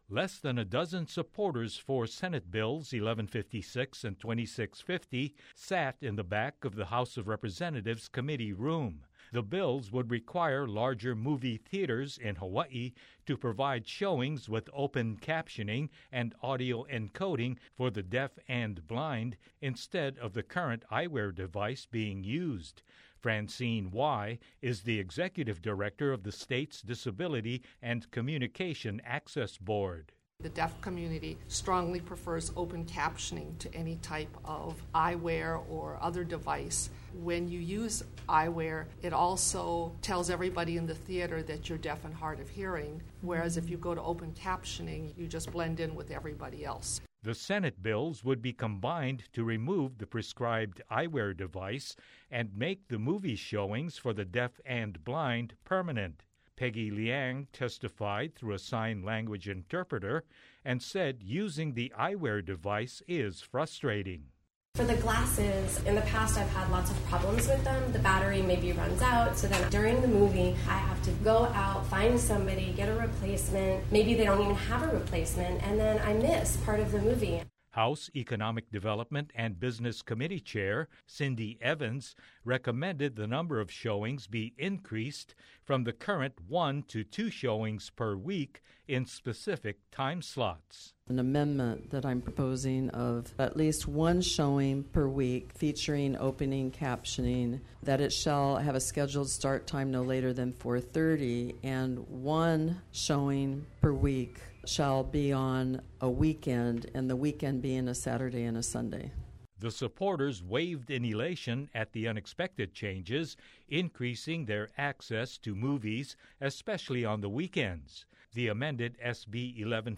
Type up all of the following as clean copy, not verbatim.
Less than a dozen supporters for Senate Bills 1156 and 2650 sat in the back of the House of Representatives committee room. The bills would require larger movie theaters in Hawaii to provide showings with open captioning and audio encoding for the deaf and blind instead of the current eyewear device being used. Francine Y. is the executive director of the state's Disability and Communication Access Board. The deaf community strongly prefers open captioning to any type of eyewear or other device. When you use eyewear, it also tells everybody in the theater that you're deaf and hard of hearing, whereas if you go to open captioning, you just blend in with everybody else. The Senate bills would be combined to remove the prescribed eyewear device and make the movie showings for the deaf and blind permanent. Peggy Liang testified through a sign language interpreter and said using the eyewear device is frustrating. For the glasses, in the past I've had lots of problems with them. The battery maybe runs out, so then during the movie I have to go out, find somebody, get a replacement. Maybe they don't even have a replacement, and then I miss part of the movie. House Economic Development and Business Committee Chair Cindy Evans recommended the number of showings be increased from the current 1 to 2 showings per week in specific time slots. An amendment that I'm proposing of at least 1 showing per week featuring opening captioning, that it shall have a scheduled start time no later than 4:30, and 1 showing per week shall be on a weekend, and the weekend being a Saturday and a Sunday. The supporters waved in elation at the unexpected changes, increasing their access to movies, especially on the weekends. The amended SB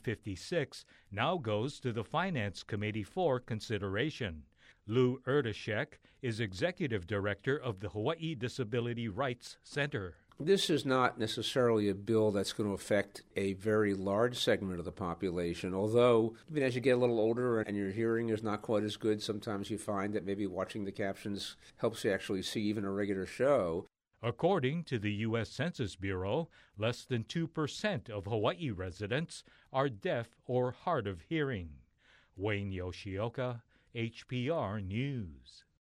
1156 now goes to the Finance Committee for consideration. Lou Erdashek is executive director of the Hawaii Disability Rights Center. This is not necessarily a bill that's going to affect a very large segment of the population, although even as you get a little older and your hearing is not quite as good, sometimes you find that maybe watching the captions helps you actually see even a regular show. According to the U.S. Census Bureau, less than 2% of Hawaii residents are deaf or hard of hearing. Wayne Yoshioka, HPR News.